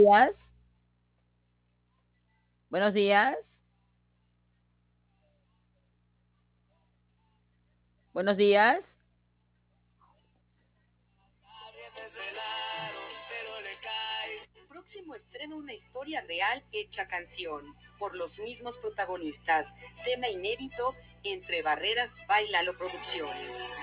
días. Buenos días. Buenos días. Próximo estreno una historia real hecha canción, por los mismos protagonistas, tema inédito entre Barreras Bailalo Producciones.